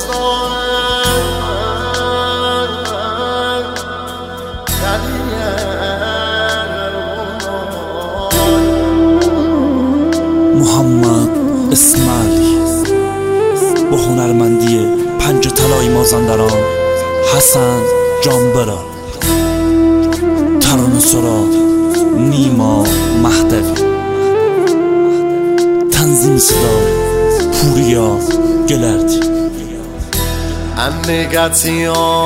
محمد اسماعیلی با هنرمندی پنج طلای مازندران حسن جانبرا، ترانه سرا نیما مهدوی، تنظیم صدا پوریا گلردی. انگتی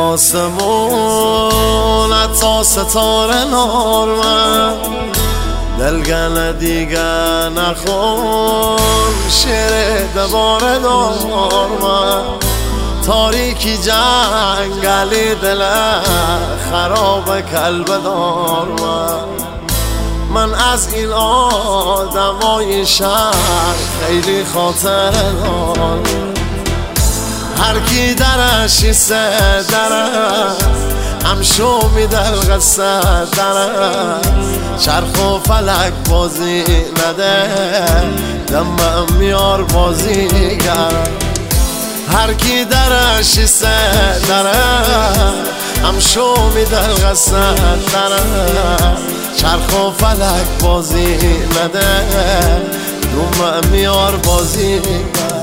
آسمون تا ستاره نارمن دلگن دیگه نخون شعر دوباره دارمن تاریکی جنگلی دل خراب کلب دارمن من از این آدمای شهر خیلی خاطر دارم هر کی درش ایسته دره همشو میدل قصه دره چرخ و فلک بازی نده دم میار بازیگر هر کی درش ایسته دره همشو میدل قصه دره چرخ و فلک بازی نده دم میار بازیگر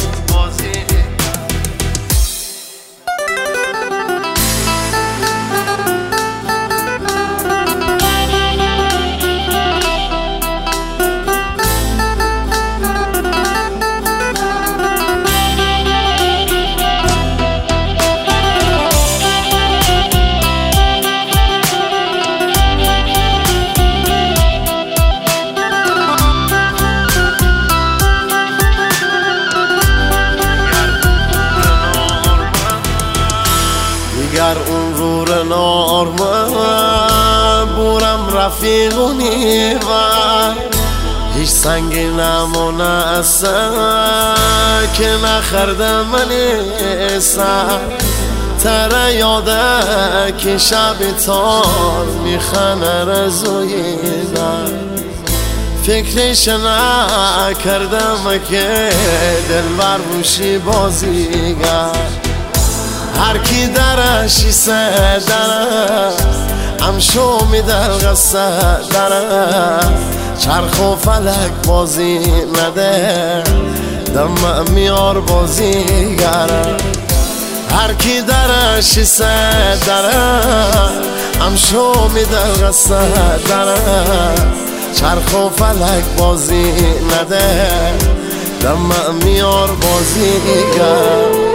گر اون رور نارمه بورم رفیقونی و هیچ سنگی نمونه اصلا که نخرده منی سر تره یاده که شبی تار میخنه رزویدن فکرش نکردم که دل بر بوشی بازیگر هر کی درش ایسته دره همشو میدل قصه دره چرخ و فلک بازی نده دم میار بازیگر هر کی درش ایسته دره همشو میدل قصه دره چرخ و فلک بازی نده دم میار بازیگر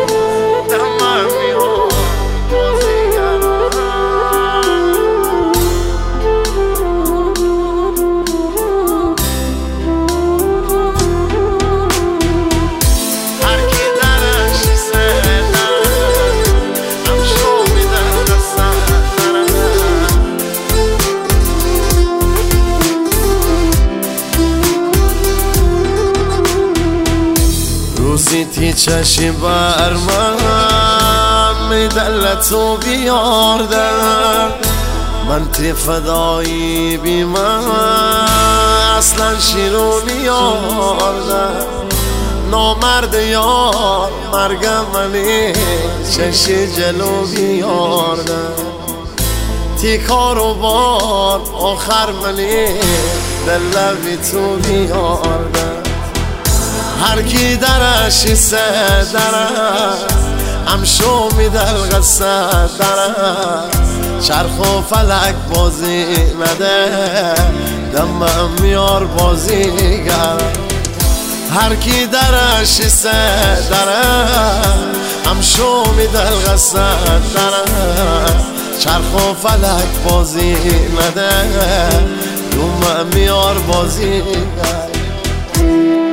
روزی تی چشی بر من میدلت و بیارده من تی فدایی بی من اصلا شیرو بیارده نامرد یار مرگ منی چشی جلو بیارده تی کارو بار آخر منی دل بی تو بیارده هر کی درش ایسته دره همشو میدل قصه دره چرخ و فلک بازی نده دم میار بازیگر هر کی درش ایسته دره همشو میدل قصه دره چرخ و فلک بازی نده دم میار بازیگر